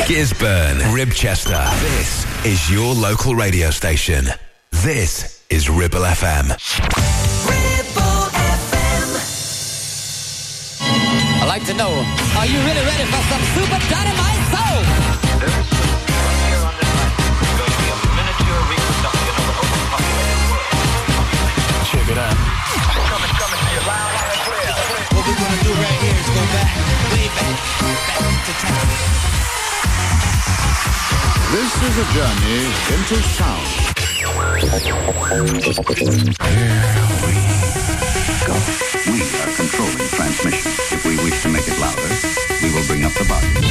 Gisburn, Ribchester. This is your local radio station. This is Ribble FM. Ribble FM. I'd like to know, are you really ready for some super dynamite soul? This frontier on this planet is going to be a miniature reproduction of an overpopulated world. Check it out. Coming to you loud and clear. What we're gonna do right here is go back, way back to time. This is a journey into sound. We are controlling transmission. If we wish to make it louder, we will bring up the volume.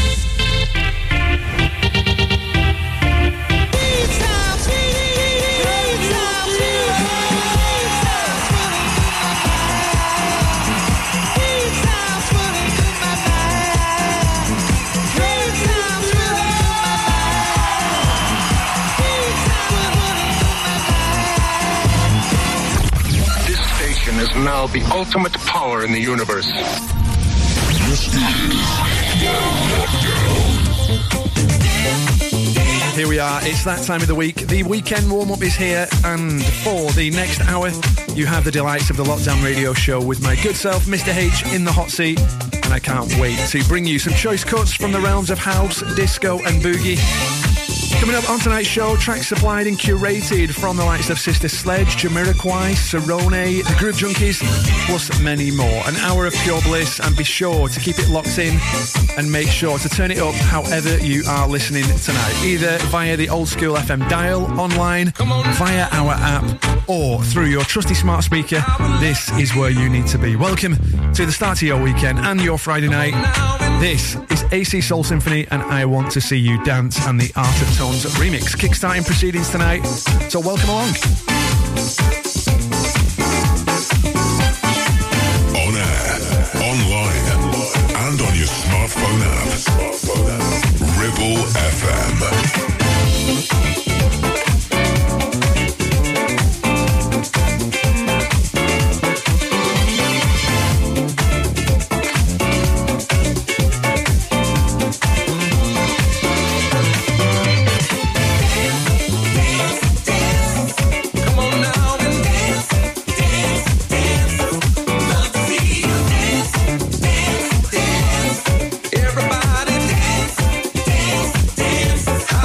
Is now the ultimate power in the universe. Here we are, it's that time of the week. The weekend warm-up is here, and for the next hour, you have the delights of the Lockdown Radio Show with my good self, Mr. H, in the hot seat. And I can't wait to bring you some choice cuts from the realms of house, disco and boogie. Coming up on tonight's show, tracks supplied and curated from the likes of Sister Sledge, Jamiroquai, Cerrone, the Groove Junkies, plus many more. An hour of pure bliss, and be sure to keep it locked in and make sure to turn it up however you are listening tonight, either via the old school FM dial, online, via our app, or through your trusty smart speaker. This is where you need to be. Welcome to the start of your weekend and your Friday night. This is AC Soul Symphony and I Want to See You Dance and the Art of Tones remix. Kickstarting proceedings tonight, so welcome along. On air, online, and on your smartphone app. Ribble FM. Everybody dance, dance, dance.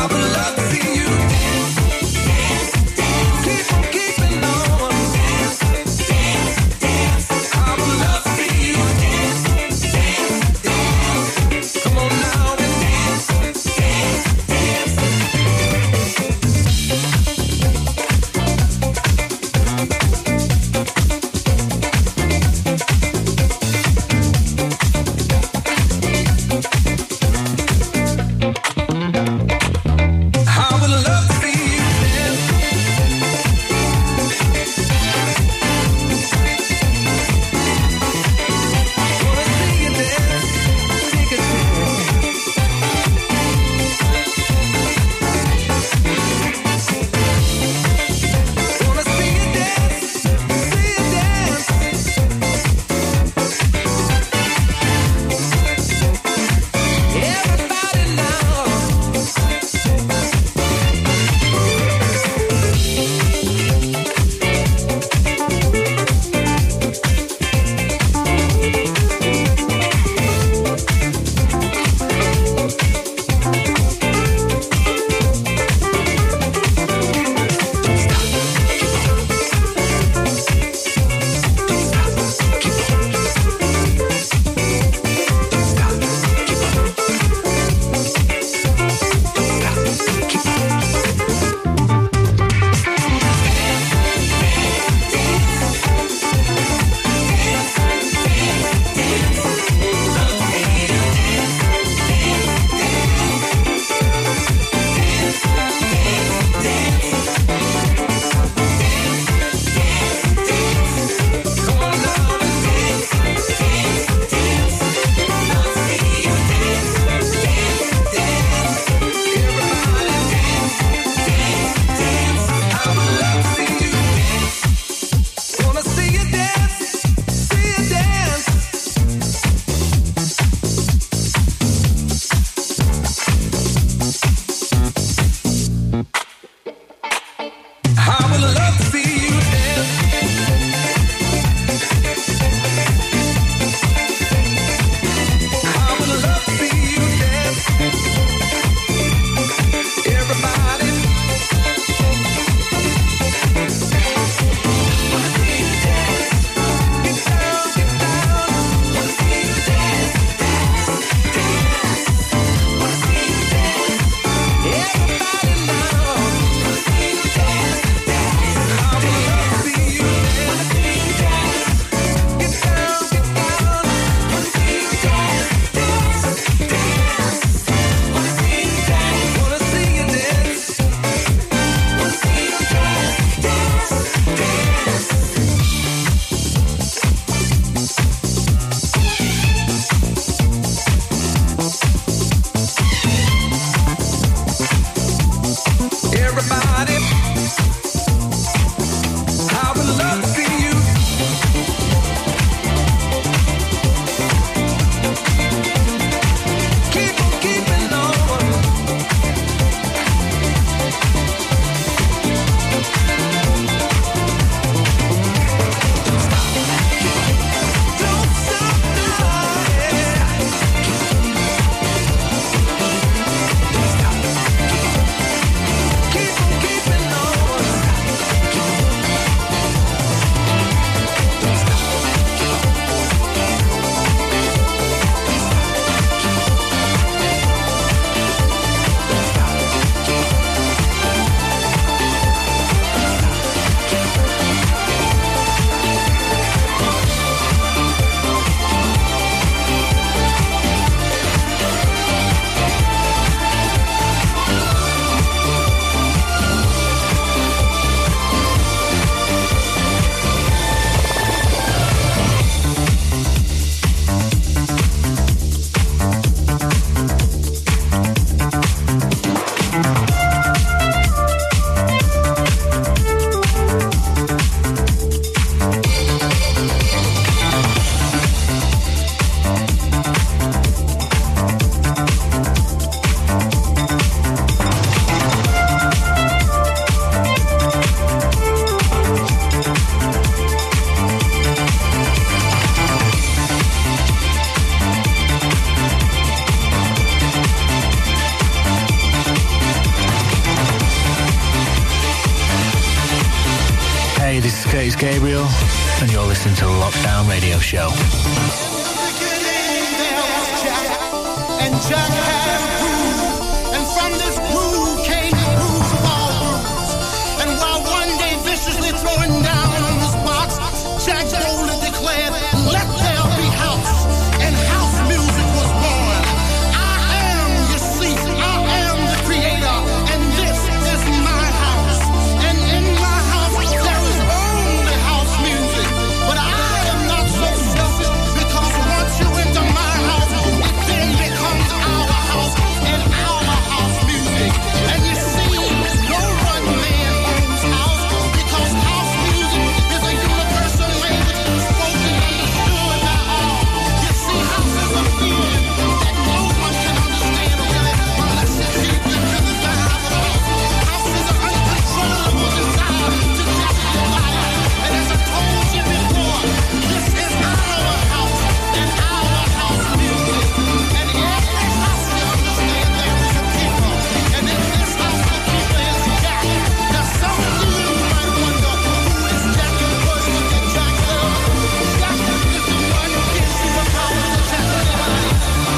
this is Curtis Gabriel, and you're listening to the Lockdown Radio Show. And Jack had a groove, and from this groove came the grooves of all grooves. And while one day viciously throwing down on his box, Jack boldly declared, "Let there be house," and house music was born. I am, you see, I am the creator, and this is my house. And in my house there is only house music. But I am not so selfish, because once you enter my house, it then becomes our house and our house music. And you see, no one man owns house, because house music is a universal language spoken and understood by all. You see, house is a feeling that no one can understand really unless you deep into the vibe of house. House is an uncontrollable desire to jack your life. And as I told you before, this is our house and our house music. And every house you understand there is a keeper. And in this house the keeper is Jack. Now some of you might wonder, who is Jack and what is it Jack does? Jack is the one who gives you the power to jack your life.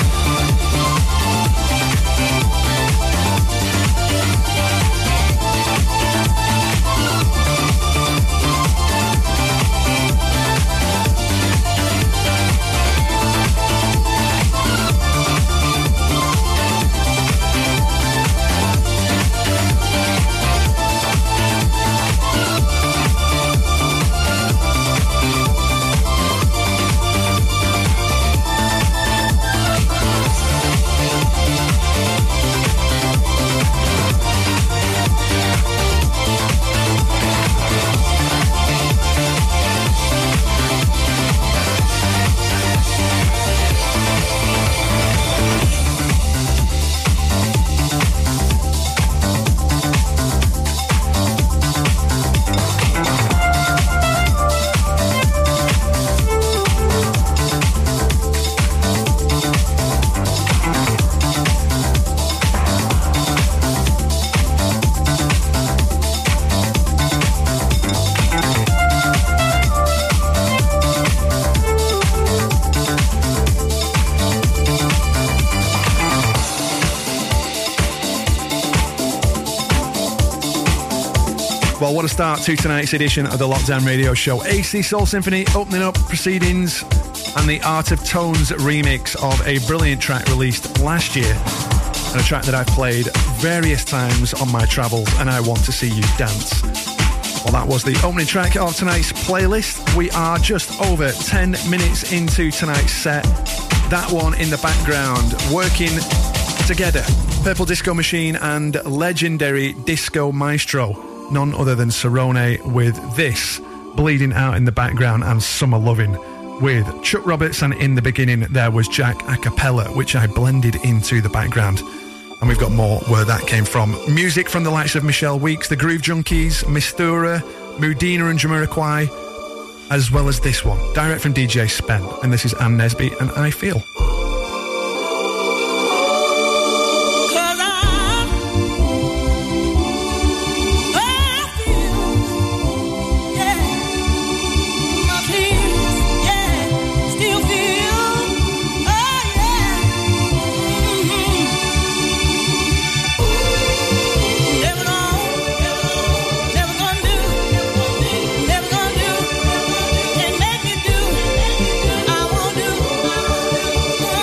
Well, what a start to tonight's edition of the Lockdown Radio Show. AC Soul Symphony opening up proceedings, and the Art of Tones remix of a brilliant track released last year, and a track that I've played various times on my travels, and I Want to See You Dance. Well, that was the opening track of tonight's playlist. We are just over 10 minutes into tonight's set. That one in the background, working together, Purple Disco Machine and legendary disco maestro, none other than Cerrone, with this bleeding out in the background, and Summer Lovin' with Chuck Roberts, and in the beginning there was Jack a cappella, which I blended into the background. And we've got more where that came from. Music from the likes of Michelle Weeks, the Groove Junkies, Mistura, Mudina and Jamiroquai, as well as this one, direct from DJ Spen. And this is Ann Nesby and I Feel. Never gonna do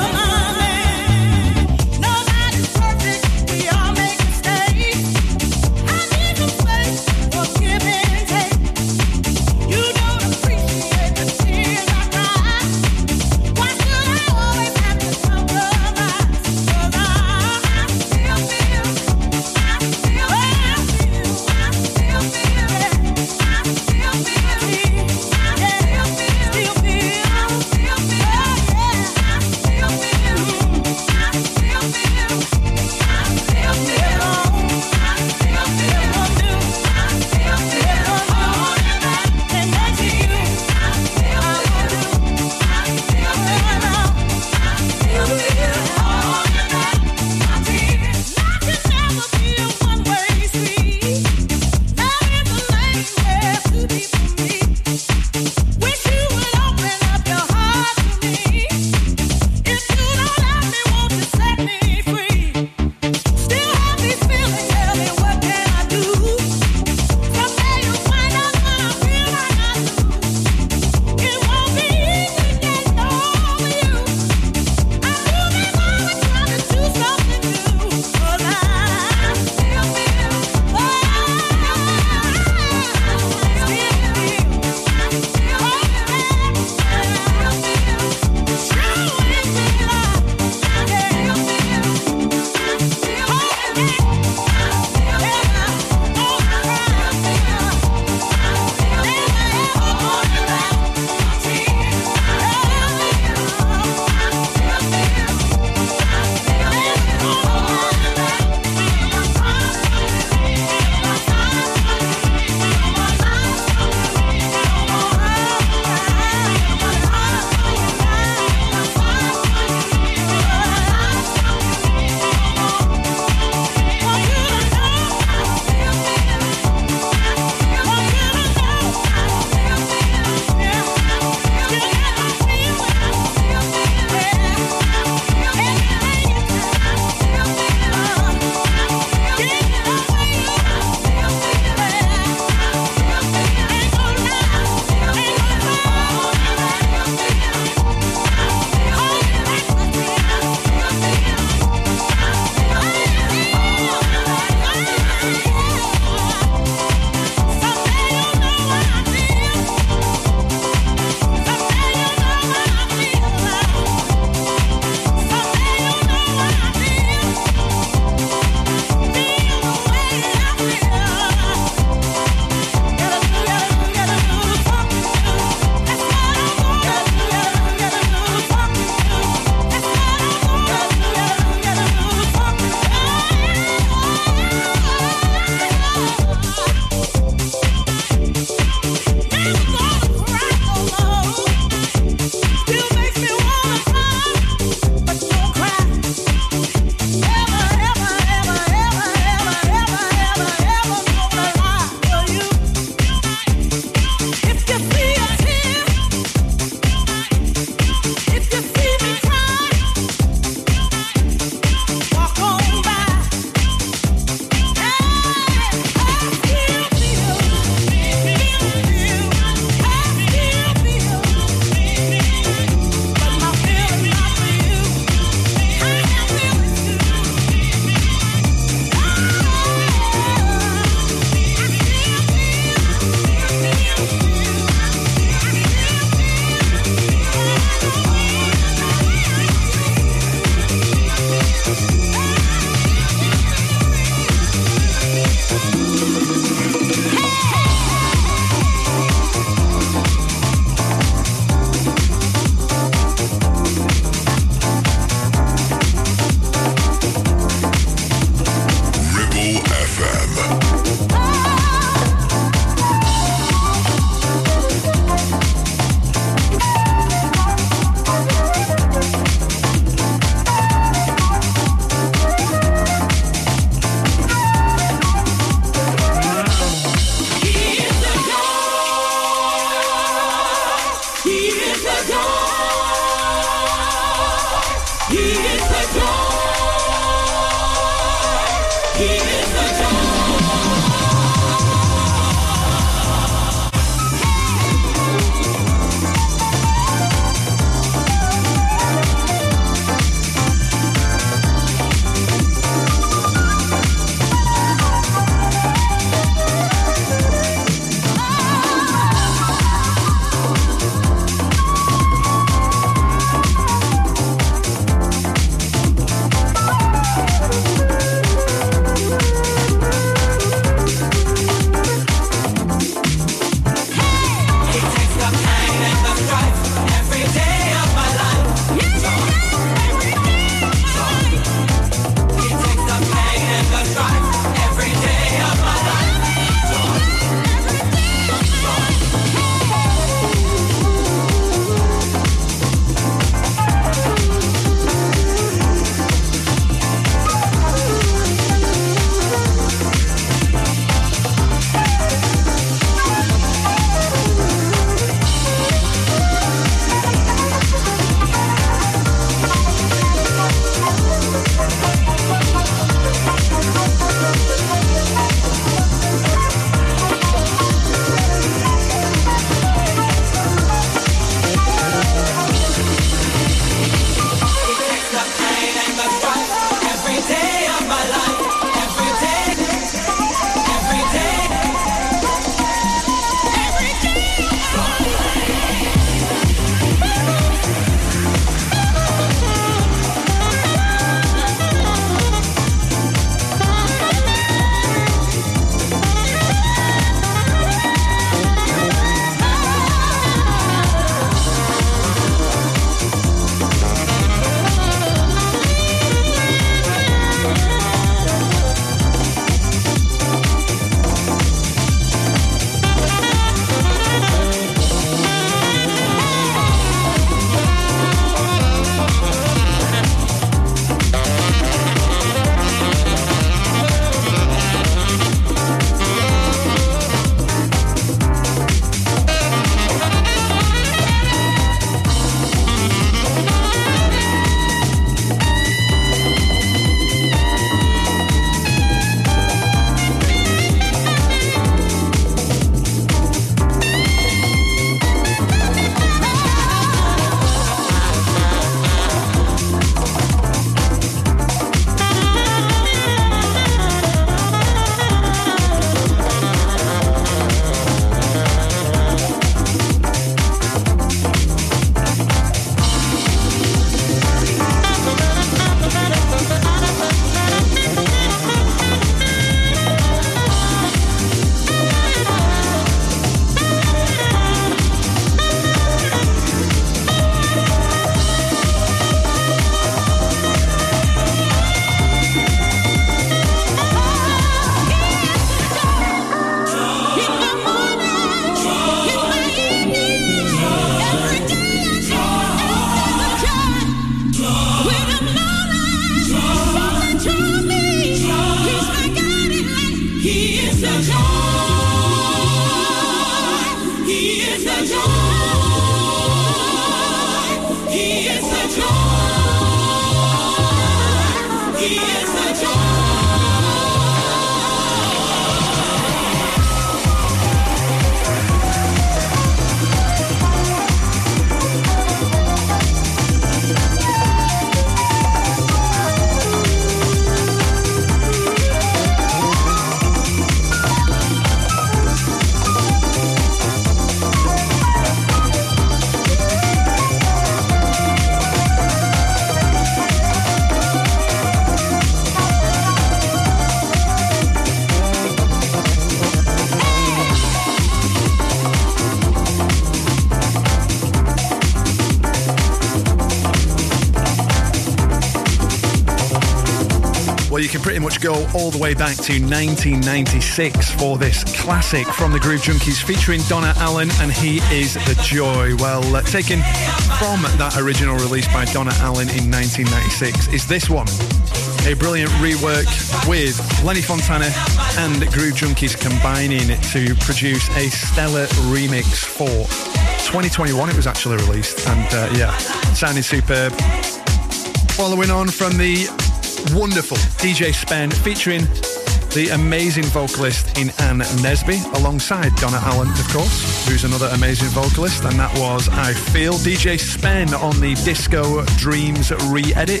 Well, you can pretty much go all the way back to 1996 for this classic from the Groove Junkies featuring Donna Allen, and He Is the Joy. Well, taken from that original release by Donna Allen in 1996 is this one. A brilliant rework with Lenny Fontana and Groove Junkies combining it to produce a stellar remix for 2021. It was actually released, and sounding superb. Following on from the wonderful DJ Spen featuring the amazing vocalist in Ann Nesby alongside Donna Allen, of course, who's another amazing vocalist, and that was I Feel. DJ Spen on the Disco Dreams re-edit.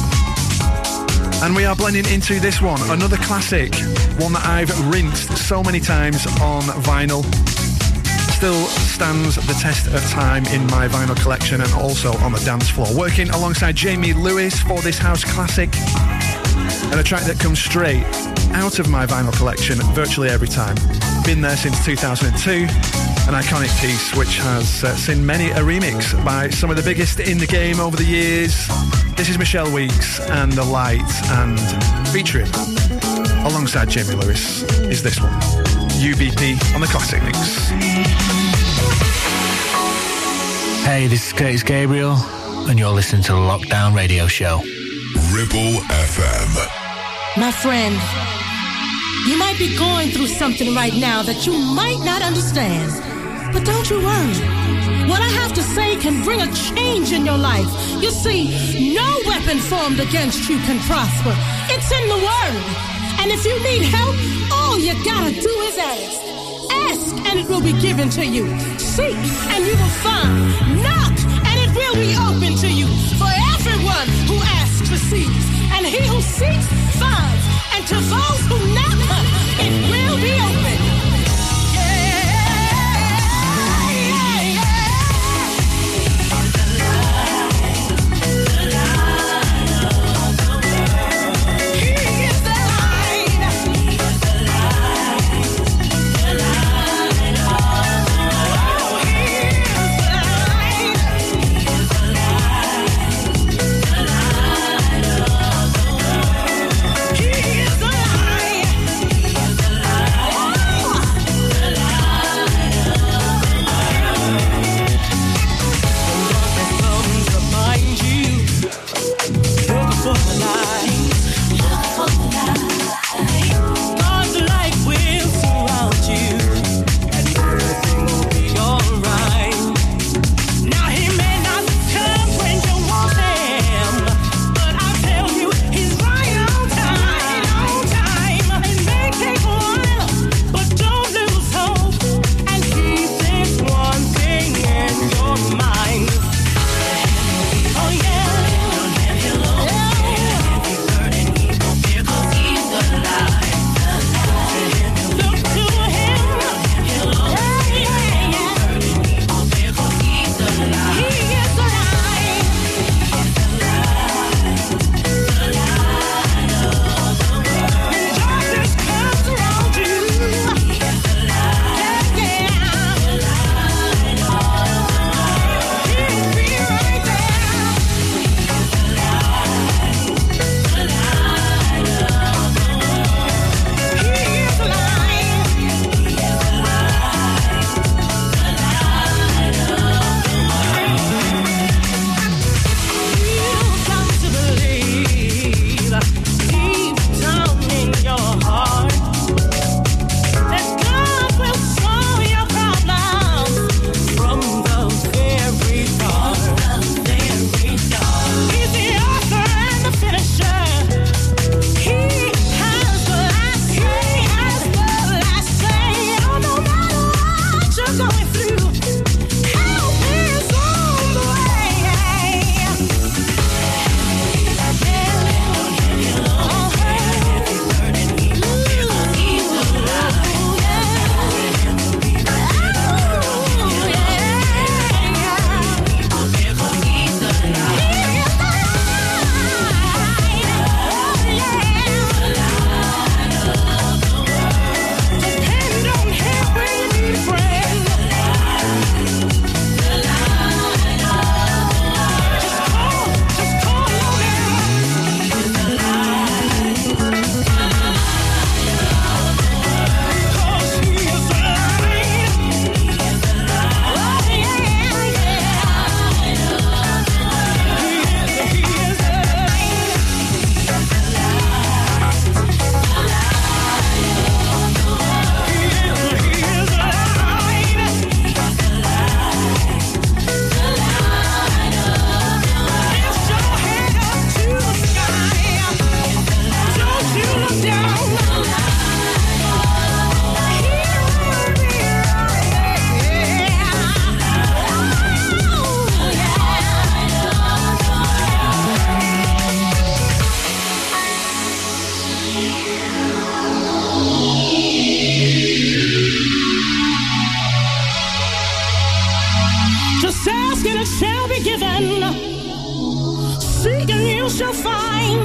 And we are blending into this one, another classic, one that I've rinsed so many times on vinyl. Still stands the test of time in my vinyl collection and also on the dance floor. Working alongside Jamie Lewis for this house classic, and a track that comes straight out of my vinyl collection virtually every time. Been there since 2002, an iconic piece which has seen many a remix by some of the biggest in the game over the years. This is Michelle Weeks and The Light, and featuring alongside Jamie Lewis is this one, UBP on the Classic Mix. Hey, this is Curtis Gabriel, and you're listening to the Lockdown Radio Show. Ripple FM. My friend, you might be going through something right now that you might not understand. But don't you worry. What I have to say can bring a change in your life. You see, no weapon formed against you can prosper. It's in the Word. And if you need help, all you gotta do is ask. Ask, and it will be given to you. Seek, and you will find. Knock, and it will be open to you. For everyone who asks receives, and he who seeks finds. And to those who knock, it will be open. Just ask and it shall be given. Seek and you shall find.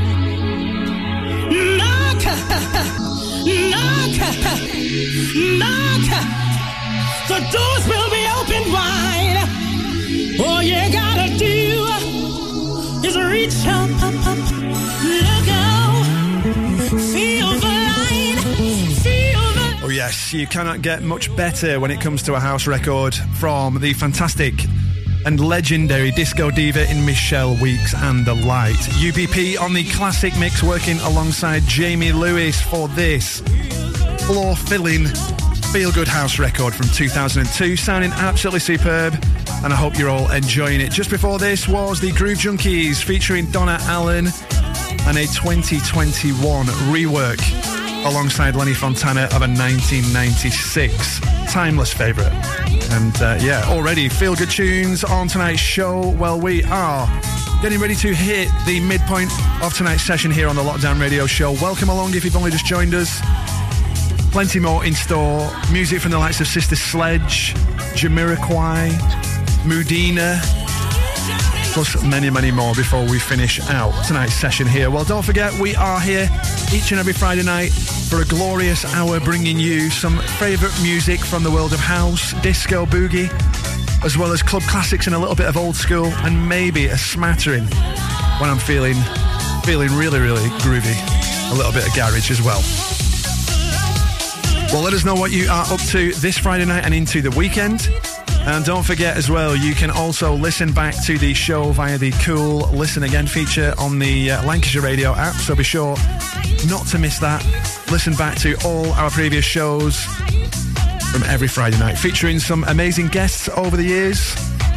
Knock, knock, knock. The doors will be opened wide. All you gotta do is reach up, up, up. Look out. Feel the light. Feel the... Oh yes, you cannot get much better when it comes to a house record from the fantastic and legendary disco diva in Michelle Weeks and the Light. UPP on the classic mix, working alongside Jamie Lewis for this floor-filling feel-good house record from 2002, sounding absolutely superb, and I hope you're all enjoying it. Just before this was the Groove Junkies featuring Donna Allen and a 2021 rework alongside Lenny Fontana of a 1996 timeless favourite. And already feel-good tunes on tonight's show. Well, we are getting ready to hit the midpoint of tonight's session here on the Lockdown Radio Show. Welcome along if you've only just joined us. Plenty more in store. Music from the likes of Sister Sledge, Jamiroquai, Mudina, plus many, many more before we finish out tonight's session here. Well, don't forget, we are here each and every Friday night for a glorious hour, bringing you some favourite music from the world of house, disco, boogie, as well as club classics and a little bit of old school, and maybe a smattering when I'm feeling really, really groovy. A little bit of garage as well. Well, let us know what you are up to this Friday night and into the weekend. And don't forget as well, you can also listen back to the show via the cool Listen Again feature on the Lancashire Radio app, so be sure not to miss that. Listen back to all our previous shows from every Friday night, featuring some amazing guests over the years,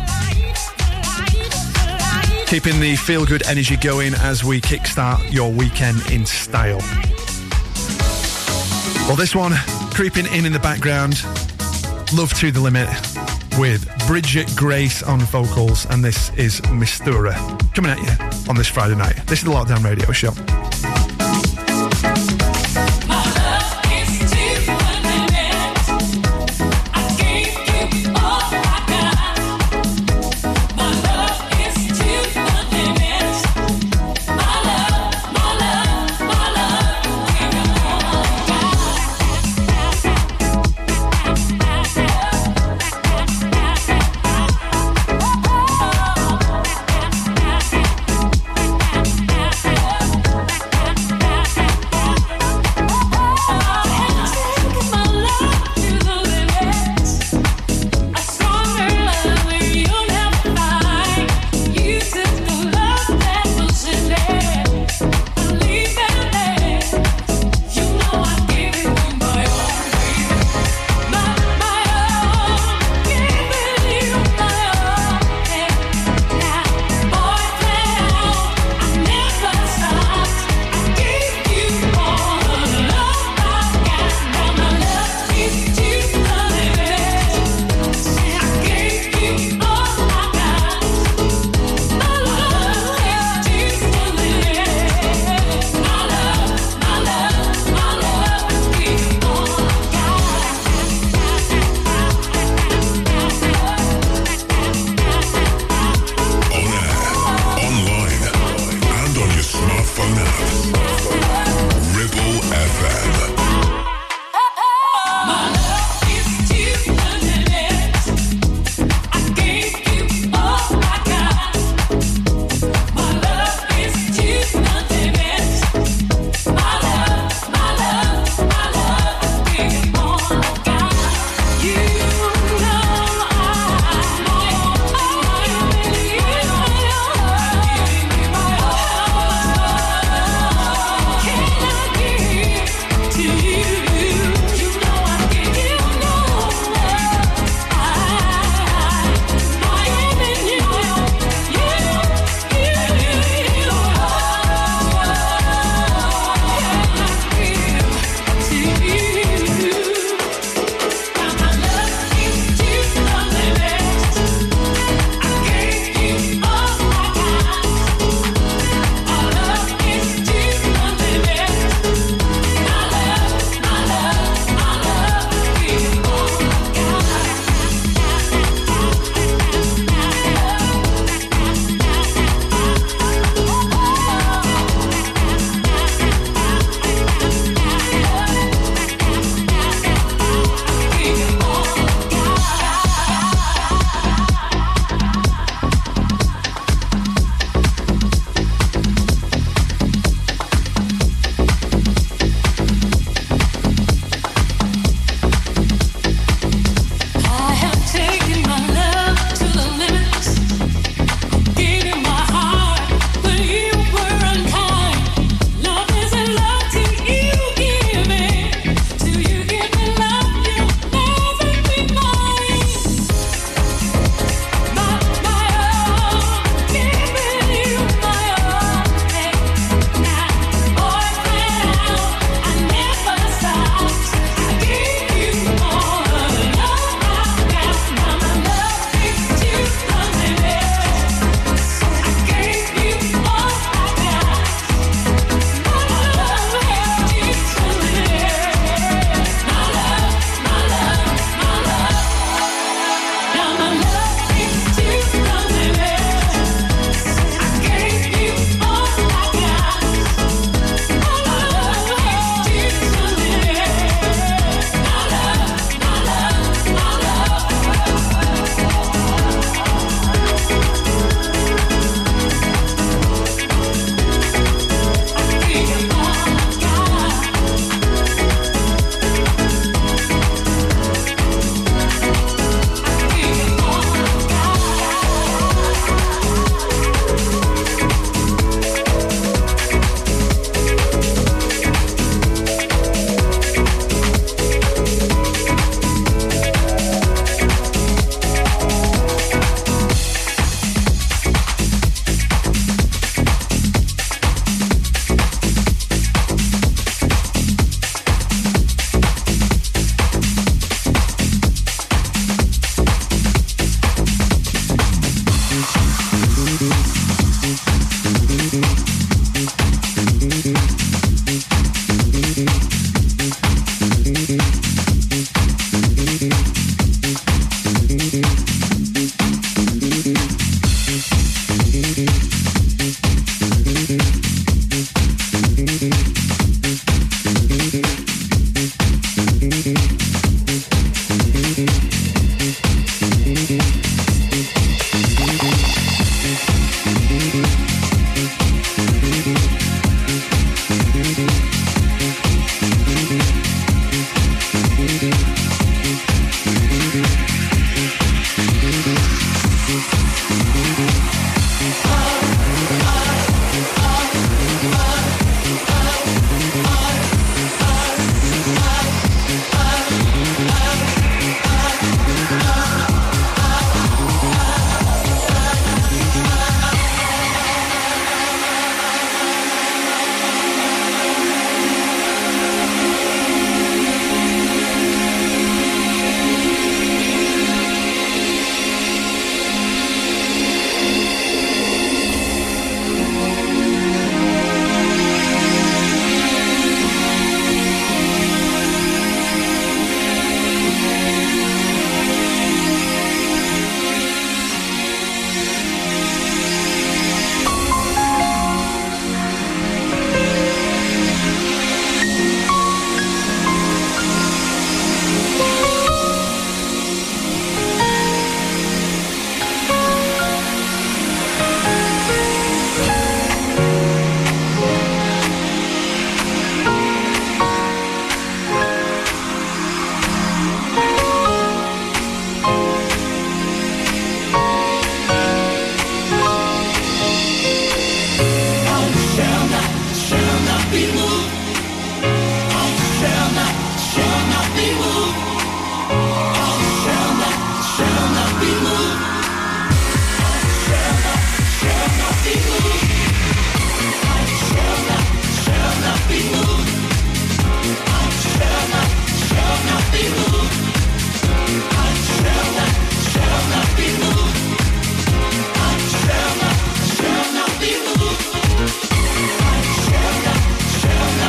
keeping the feel-good energy going as we kickstart your weekend in style. Well, this one creeping in the background, Love to the Limit, with Bridget Grace on vocals, and this is Mistura coming at you on this Friday night. This is the Lockdown Radio Show. be moved. I shall not be moved. I shall not be moved. I shall not be moved. I shall not be moved. I shall not be moved. I shall not be moved. I shall not be moved. I shall not be moved. I shall not be moved. I shall not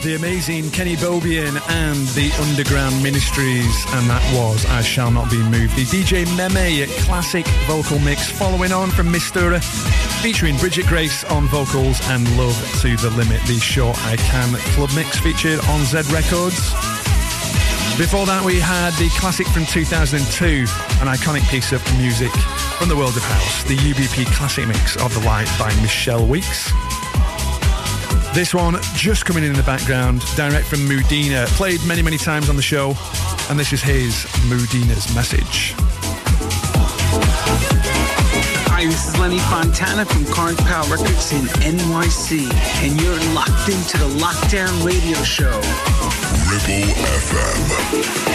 the amazing Kenny Bobian and the Underground Ministries, and that was I Shall Not Be Moved. The DJ Meme classic vocal mix following on from Mistura, featuring Bridget Grace on vocals and Love to the Limit, the Short I Can club mix featured on Z Records. Before that we had the classic from 2002, an iconic piece of music from the world of house, the UBP classic mix of The Light by Michelle Weeks. This one just coming in the background, direct from Mudina, played many, many times on the show, and this is his Mudina's Message. Hi, this is Lenny Fontana from Carnes Power Records in NYC, and you're locked into the Lockdown Radio Show. Ripple FM.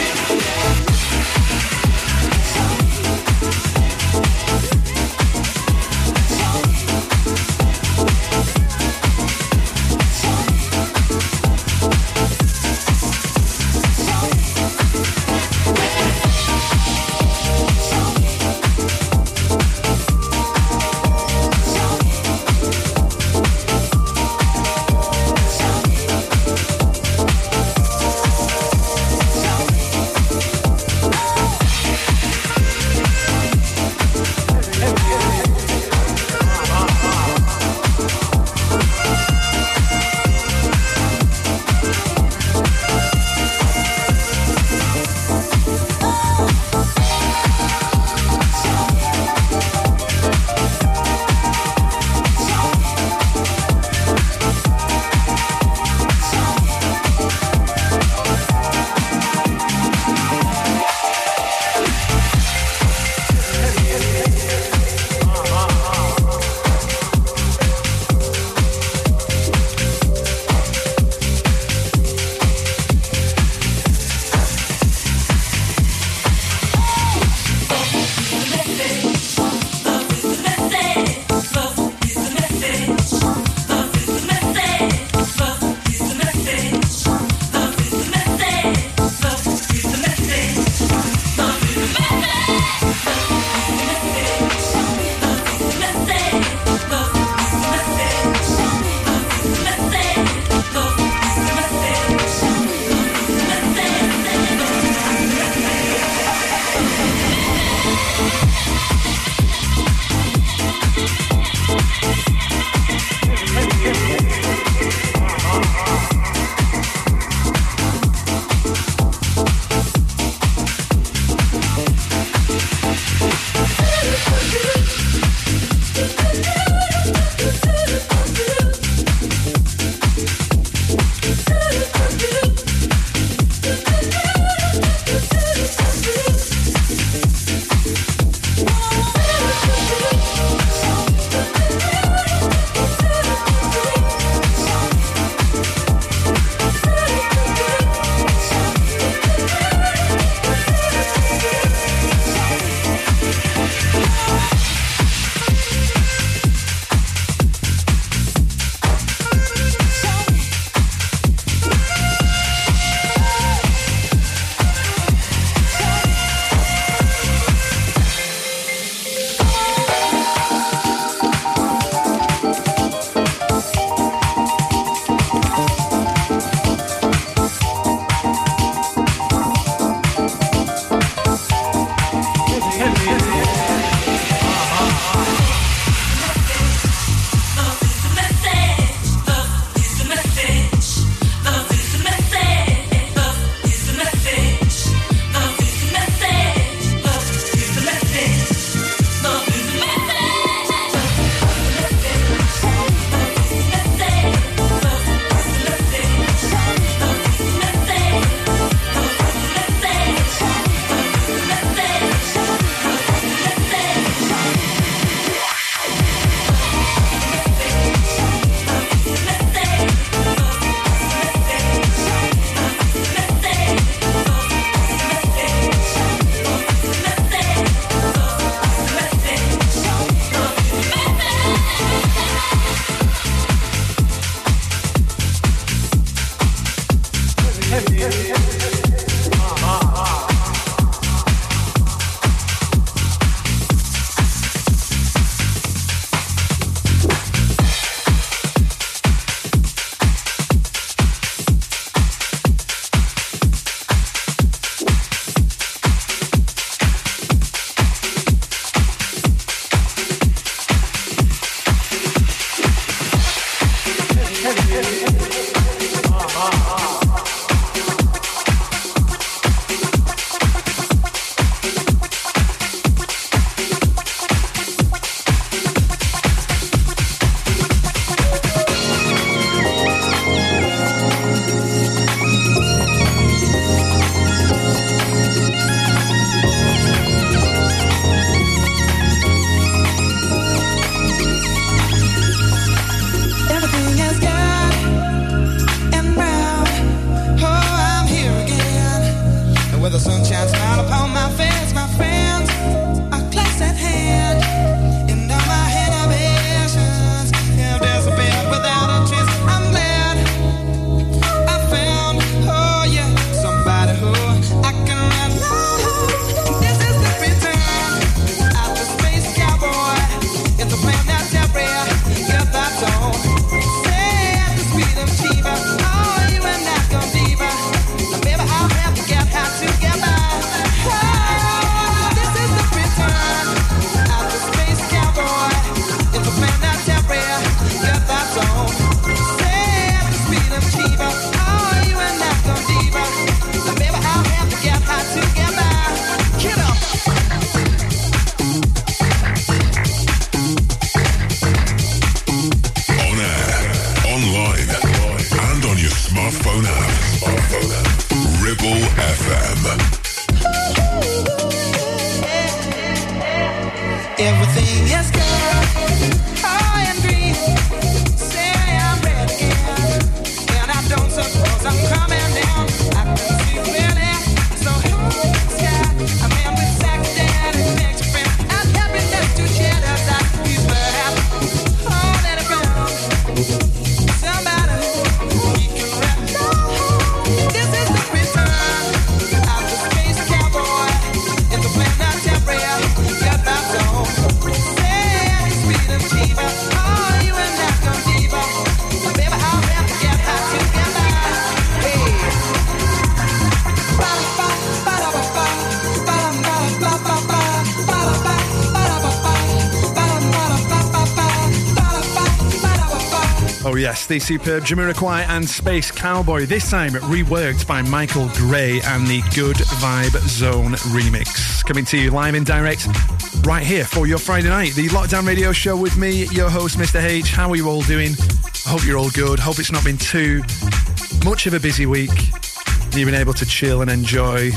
Northwest, the superb Jamiroquai and Space Cowboy, this time reworked by Michael Gray and the Good Vibe Zone remix. Coming to you live and direct right here for your Friday night, the Lockdown Radio Show with me, your host, Mr. H. How are you all doing? I hope you're all good. Hope it's not been too much of a busy week. You've been able to chill and enjoy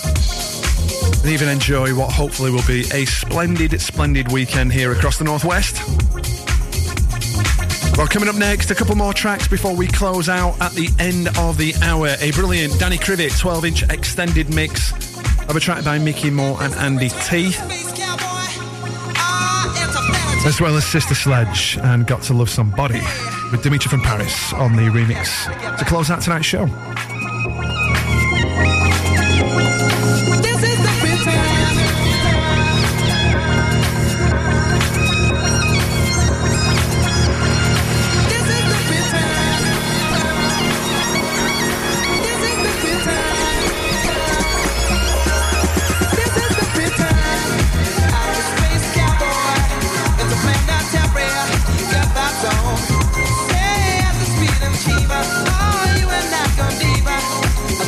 what hopefully will be a splendid weekend here across the Northwest. Well, coming up next, a couple more tracks before we close out at the end of the hour. A brilliant Danny Krivit 12-inch extended mix of a track by Mickey Moore and Andy T, as well as Sister Sledge and Got to Love Somebody with Dimitri from Paris on the remix to close out tonight's show. Say at the speed of Shiva, oh, you and I gonna diva.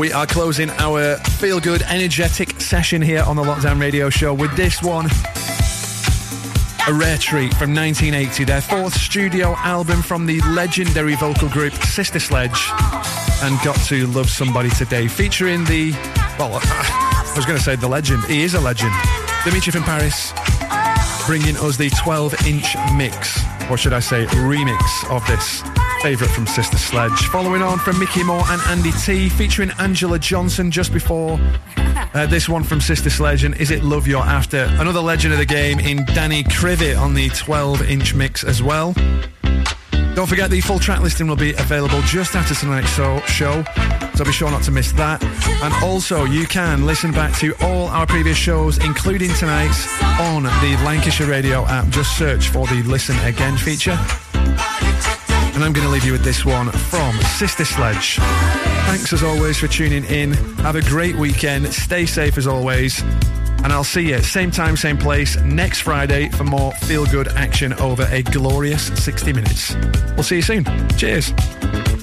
we are closing our feel-good, energetic session here on the Lockdown Radio Show with this one. A rare treat from 1980, their fourth studio album from the legendary vocal group Sister Sledge, and Got to Love Somebody Today, featuring the, well, I was going to say the legend. He is a legend. Dimitri from Paris, bringing us the 12-inch mix, or should I say remix, of this favourite from Sister Sledge. Following on from Mickey Moore and Andy T, featuring Angela Johnson just before this one from Sister Sledge, and Is It Love You're After? Another legend of the game in Danny Krivit on the 12-inch mix as well. Don't forget the full track listing will be available just after tonight's show, so be sure not to miss that. And also, you can listen back to all our previous shows, including tonight's, on the Lancashire Radio app. Just search for the Listen Again feature. And I'm going to leave you with this one from Sister Sledge. Thanks as always for tuning in. Have a great weekend. Stay safe as always. And I'll see you same time, same place next Friday for more feel-good action over a glorious 60 minutes. We'll see you soon. Cheers.